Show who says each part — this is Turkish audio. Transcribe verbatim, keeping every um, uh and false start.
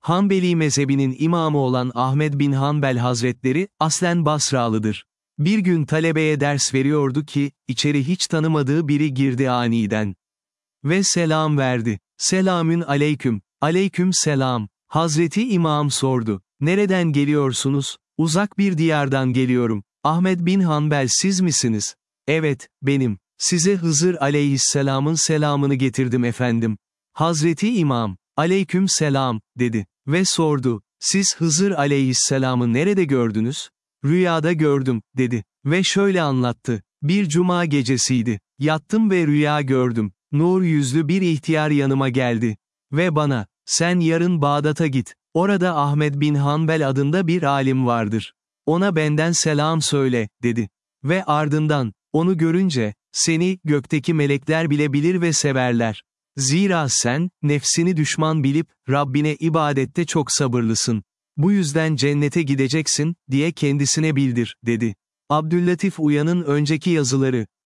Speaker 1: Hanbeli mezhebinin imamı olan Ahmed bin Hanbel Hazretleri, aslen Basralıdır. Bir gün talebeye ders veriyordu ki, içeri hiç tanımadığı biri girdi aniden. Ve selam verdi. Selamün aleyküm, aleyküm selam. Hazreti İmam sordu. Nereden geliyorsunuz? Uzak bir diyardan geliyorum. Ahmed bin Hanbel siz misiniz? Evet, benim. Size Hızır aleyhisselamın selamını getirdim efendim. Hazreti İmam, aleyküm selam, dedi. Ve sordu, siz Hızır aleyhisselamı nerede gördünüz? Rüyada gördüm, dedi. Ve şöyle anlattı. Bir cuma gecesiydi. Yattım ve rüya gördüm. Nur yüzlü bir ihtiyar yanıma geldi. Ve bana, sen yarın Bağdat'a git. Orada Ahmed bin Hanbel adında bir alim vardır. Ona benden selam söyle, dedi. Ve ardından, onu görünce, seni, gökteki melekler bile bilir ve severler. Zira sen, nefsini düşman bilip, Rabbine ibadette çok sabırlısın. Bu yüzden cennete gideceksin, diye kendisine bildir, dedi. Abdüllatif Uyan'ın önceki yazıları.